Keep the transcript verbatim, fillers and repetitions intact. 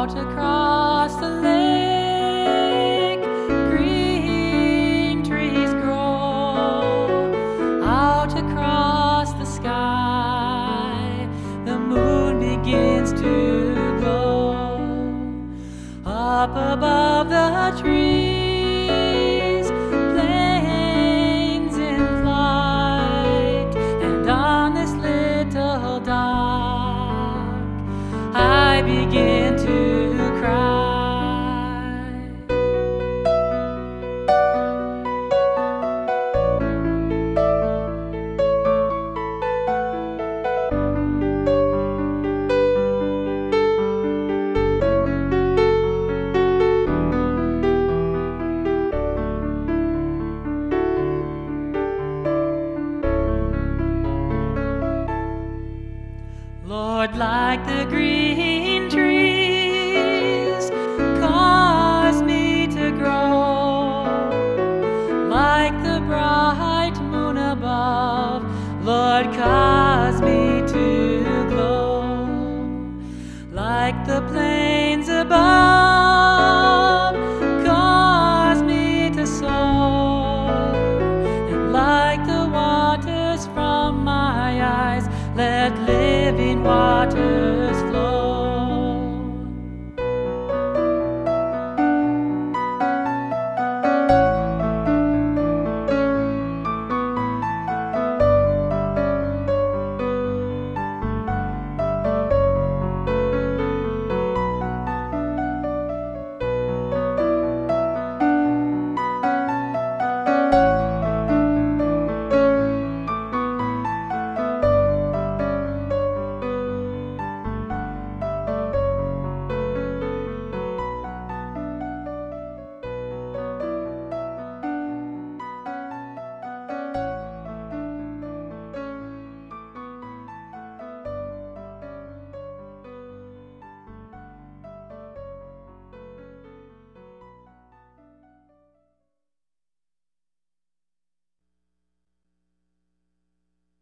Out across the lake, green trees grow. Out across the sky, the moon begins to glow. Up above the trees, planes in flight, and on this little dock, I begin to cry. Lord, like the green trees, cause me to grow. Like the bright moon above, Lord, cause me to glow. Like the plains above,